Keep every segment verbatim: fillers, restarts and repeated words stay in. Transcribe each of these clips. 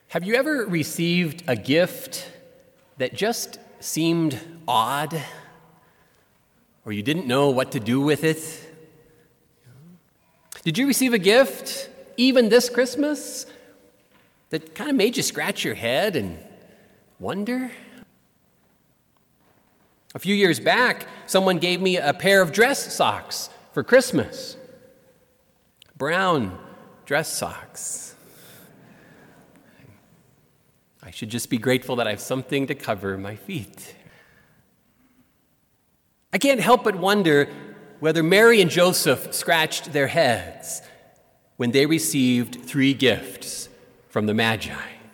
Have you ever received a gift that just seemed odd, or you didn't know what to do with it? Did you receive a gift, even this Christmas, that kind of made you scratch your head and wonder? A few years back, someone gave me a pair of dress socks for Christmas. Brown dress socks. I should just be grateful that I have something to cover my feet. I can't help but wonder whether Mary and Joseph scratched their heads when they received three gifts from the Magi,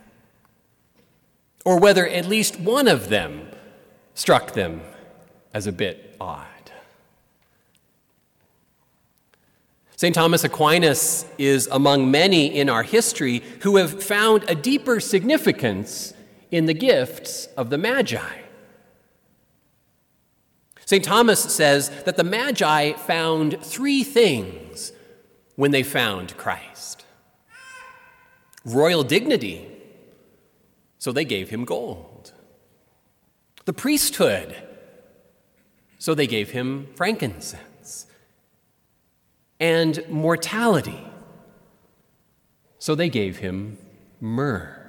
or whether at least one of them struck them as a bit odd. Saint Thomas Aquinas is among many in our history who have found a deeper significance in the gifts of the Magi. Saint Thomas says that the Magi found three things when they found Christ. Royal dignity, so they gave him gold. The priesthood, so they gave him frankincense. And mortality, so they gave him myrrh.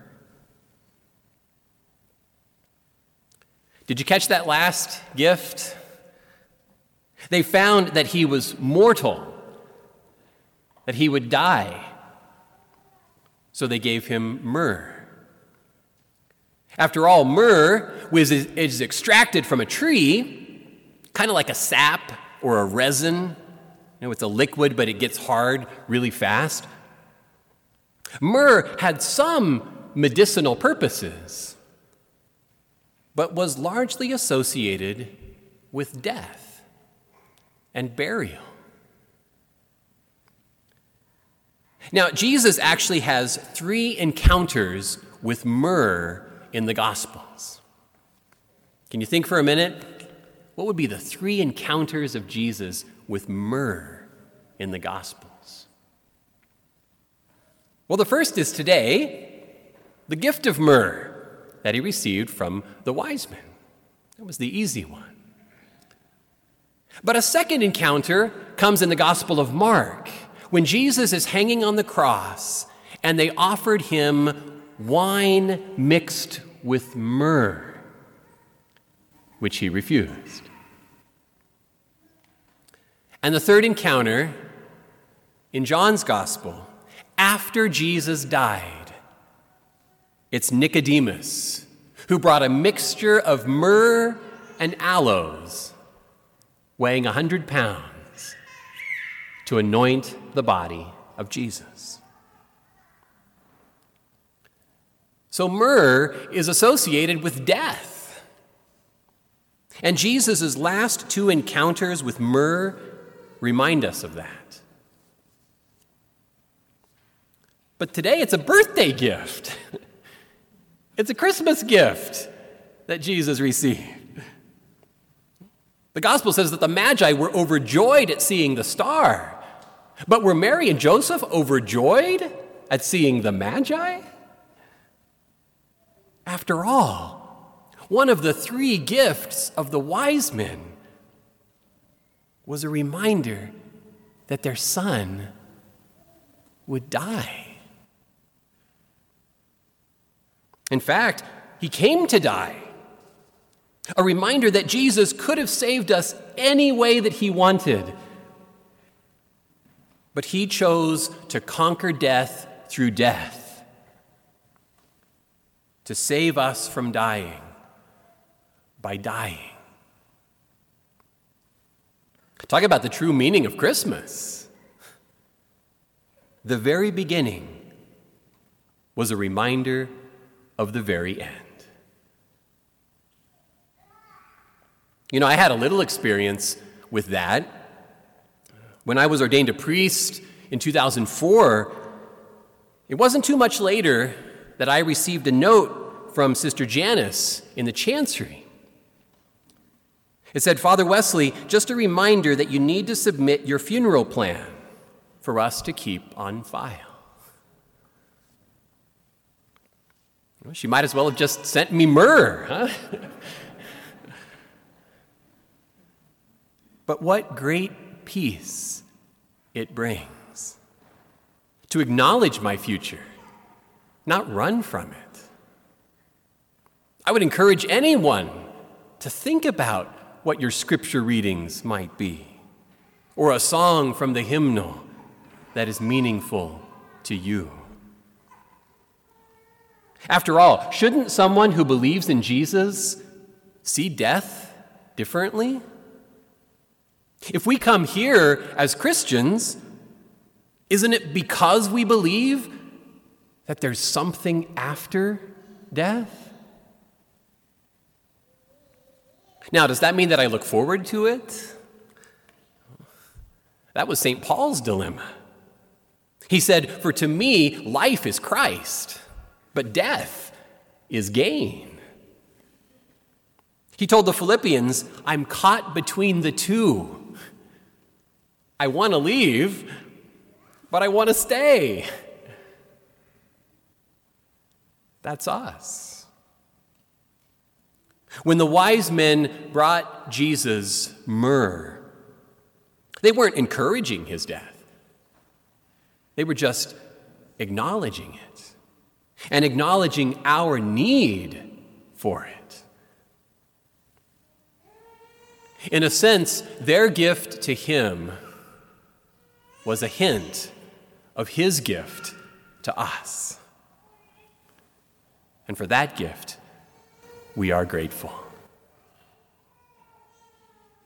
Did you catch that last gift? They found that he was mortal, that he would die, so they gave him myrrh. After all, myrrh was, is extracted from a tree, kind of like a sap or a resin. You know, it's a liquid, but it gets hard really fast. Myrrh had some medicinal purposes, but was largely associated with death and burial. Now, Jesus actually has three encounters with myrrh in the Gospels. Can you think for a minute? What would be the three encounters of Jesus with myrrh in the Gospels? Well, the first is today, the gift of myrrh that he received from the wise men. That was the easy one. But a second encounter comes in the Gospel of Mark, when Jesus is hanging on the cross and they offered him wine mixed with myrrh, which he refused. And the third encounter in John's Gospel, after Jesus died, it's Nicodemus, who brought a mixture of myrrh and aloes, weighing a hundred pounds, to anoint the body of Jesus. So myrrh is associated with death. And Jesus' last two encounters with myrrh remind us of that. But today it's a birthday gift. It's a Christmas gift that Jesus received. The Gospel says that the Magi were overjoyed at seeing the star. But were Mary and Joseph overjoyed at seeing the Magi? After all, one of the three gifts of the wise men was a reminder that their son would die. In fact, he came to die. A reminder that Jesus could have saved us any way that he wanted. But he chose to conquer death through death, to save us from dying by dying. Talk about the true meaning of Christmas. The very beginning was a reminder of the very end. You know, I had a little experience with that. When I was ordained a priest in two thousand four, it wasn't too much later that I received a note from Sister Janice in the chancery. It said, "Father Wesley, just a reminder that you need to submit your funeral plan for us to keep on file." She might as well have just sent me myrrh, huh? But what great peace it brings to acknowledge my future, not run from it. I would encourage anyone to think about what your scripture readings might be, or a song from the hymnal that is meaningful to you. After all, shouldn't someone who believes in Jesus see death differently? If we come here as Christians, isn't it because we believe that there's something after death? Now, does that mean that I look forward to it? That was Saint Paul's dilemma. He said, "For to me, life is Christ, but death is gain." He told the Philippians, "I'm caught between the two. I want to leave, but I want to stay." That's us. When the wise men brought Jesus myrrh, they weren't encouraging his death. They were just acknowledging it and acknowledging our need for it. In a sense, their gift to him was a hint of his gift to us. And for that gift, we are grateful.